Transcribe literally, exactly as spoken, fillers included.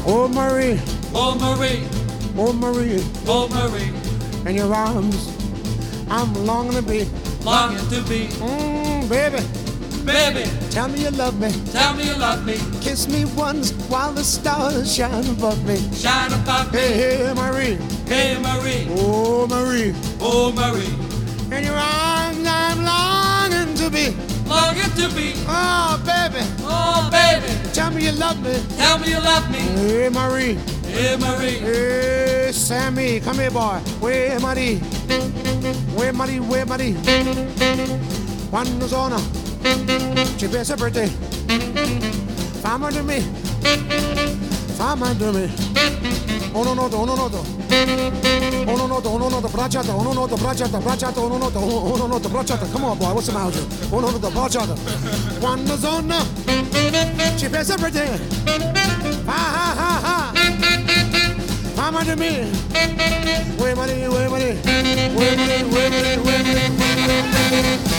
Oh Marie, Oh Marie, oh Marie, oh Marie, in your arms I'm longing to be. longing to be. Mmm, baby, Baby, tell me you love me. tell me you love me. Kiss me once while the stars shine above me. Shine above me. Hey, hey, Marie, Hey Marie, oh Marie, oh Marie, in your arms I'm longing to be. longing to be. Oh, baby, Oh baby, tell me you love me. tell me you love me. Hey, Marie, Hey Marie, hey, Sammy, come here, boy. Where Marie? Where Marie? Where Marie? Quando sono? Ci pensa per te. Fammi di me. Fammi di me. Uno noto, uno noto. Uno noto, uno noto, bracciata, uno noto, bracciata, bracciata, uno noto, uno noto, bracciata. Come on, boy, what's the matter? Uno noto, bracciata. Quando sono? Ci pensa per te. Ha ha ha ha. Fammi di me. Where Marie? Where Marie? Where Marie? Where Marie? Where Marie?